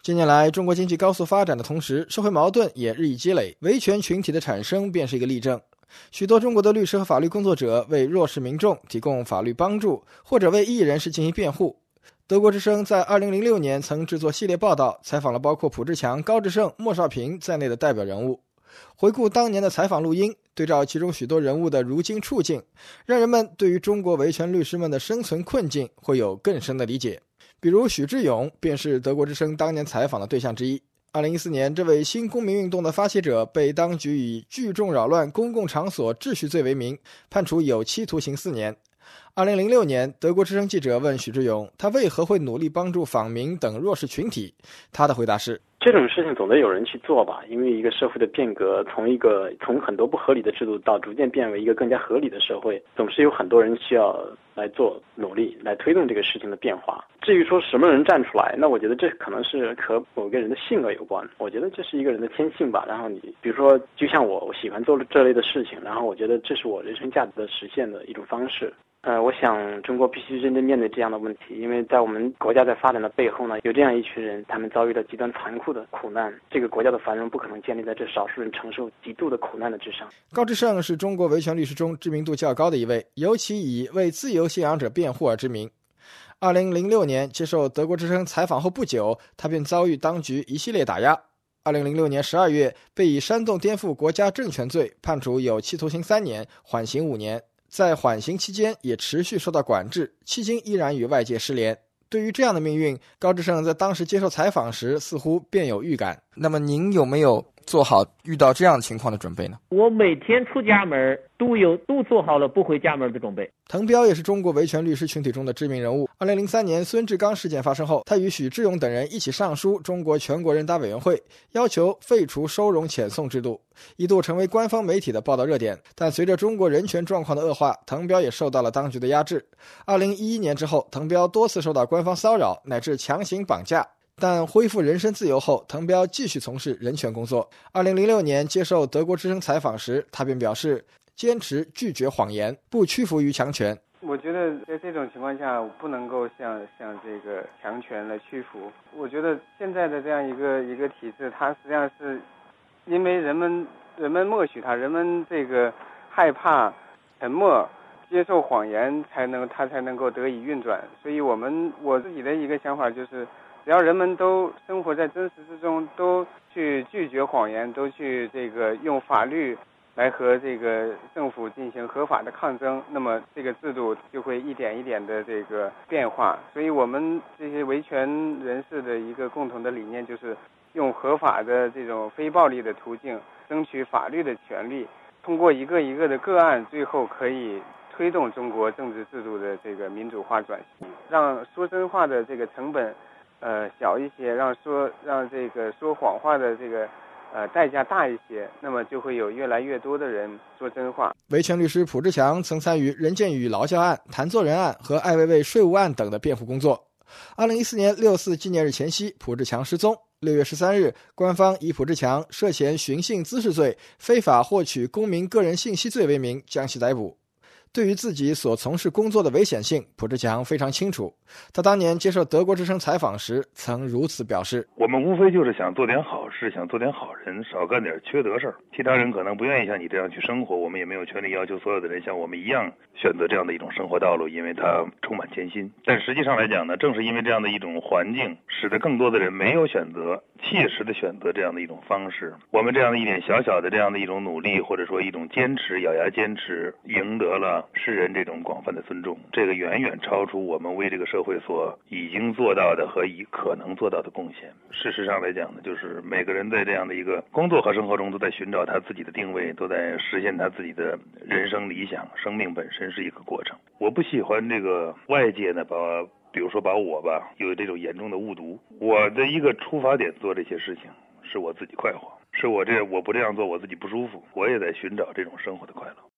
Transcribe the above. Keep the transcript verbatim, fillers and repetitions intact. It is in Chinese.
近年来，中国经济高速发展的同时，社会矛盾也日益积累，维权群体的产生便是一个例证。许多中国的律师和法律工作者为弱势民众提供法律帮助，或者为异议人士进行辩护。德国之声在二零零六年曾制作系列报道，采访了包括蒲志强、高志胜、莫少平在内的代表人物。回顾当年的采访录音，对照其中许多人物的如今处境，让人们对于中国维权律师们的生存困境会有更深的理解。比如许志勇便是德国之声当年采访的对象之一。二零一四年，这位新公民运动的发起者被当局以聚众扰乱公共场所秩序罪为名，判处有期徒刑四年。二零零六年，德国之声记者问许志勇，他为何会努力帮助访民等弱势群体？他的回答是： 这种事情总得有人去做吧，因为一个社会的变革，从一个从很多不合理的制度到逐渐变为一个更加合理的社会，总是有很多人需要来做努力，来推动这个事情的变化。至于说什么人站出来，那我觉得这可能是和某个人的性格有关。我觉得这是一个人的天性吧。然后你比如说，就像我，我喜欢做这类的事情，然后我觉得这是我人生价值的实现的一种方式。呃，我想中国必须认真面对这样的问题，因为在我们国家在发展的背后呢，有这样一群人，他们遭遇了极端残酷的苦难。这个国家的繁荣不可能建立在这少数人承受极度的苦难的之上。 高志胜是中国维权律师中知名度较高的一位，尤其以为自由信仰者辩护而知名。二零零六年接受德国之声采访后不久，他便遭遇当局一系列打压。二零零六年十二月，被以煽动颠覆国家政权罪判处有期徒刑三年，缓刑五年。在缓刑期间也持续受到管制，迄今依然与外界失联。对于这样的命运，高志胜在当时接受采访时似乎便有预感。那么您有没有做好遇到这样情况的准备呢？ 我每天出家门都有都做好了不回家门的准备。 滕彪也是中国维权律师群体中的知名人物。二零零三年孙志刚事件发生后，他与许志勇等人一起上书中国全国人大委员会，要求废除收容遣送制度，一度成为官方媒体的报道热点。但随着中国人权状况的恶化，滕彪也受到了当局的压制。二零一一年之后，滕彪多次受到官方骚扰乃至强行绑架。但恢复人身自由后，滕彪继续从事人权工作。二零零六年接受德国之声采访时，他便表示坚持拒绝谎言，不屈服于强权。 我觉得在这种情况下，不能够向向这个强权来屈服。我觉得现在的这样一个一个体制，它实际上是因为人们人们默许它，人们这个害怕沉默，接受谎言，才能它才能够得以运转。所以我们我自己的一个想法就是。只要人们都生活在真实之中，都去拒绝谎言，都去这个用法律来和这个政府进行合法的抗争，那么这个制度就会一点一点的这个变化。所以我们这些维权人士的一个共同的理念就是用合法的这种非暴力的途径争取法律的权利，通过一个一个的个案，最后可以推动中国政治制度的这个民主化转型，让说真话的这个成本呃，小一些，让说让这个说谎话的这个呃代价大一些，那么就会有越来越多的人说真话。 维权律师蒲志强曾参与任建宇劳教案、谭作人案和艾未未税务案等的辩护工作。二零一四年六四纪念日前夕，蒲志强失踪。六月十三日，官方以蒲志强涉嫌寻衅滋事罪、非法获取公民个人信息罪为名将其逮捕。对于自己所从事工作的危险性，蒲志强非常清楚。他当年接受德国之声采访时曾如此表示： 我们无非就是想做点好事，想做点好人，少干点缺德事儿。其他人可能不愿意像你这样去生活，我们也没有权利要求所有的人像我们一样选择这样的一种生活道路，因为它充满艰辛。但实际上来讲呢，正是因为这样的一种环境，使得更多的人没有选择切实的选择这样的一种方式。我们这样的一点小小的这样的一种努力，或者说一种坚持，咬牙坚持，赢得了世人这种广泛的尊重。这个远远超出我们为这个社会所已经做到的和以可能做到的贡献。事实上来讲呢，就是每个人在这样的一个工作和生活中都在寻找他自己的定位，都在实现他自己的人生理想。生命本身是一个过程。我不喜欢这个外界呢把比如说把我吧有这种严重的误读。我的一个出发点做这些事情是我自己快活，是我这我不这样做我自己不舒服，我也在寻找这种生活的快乐。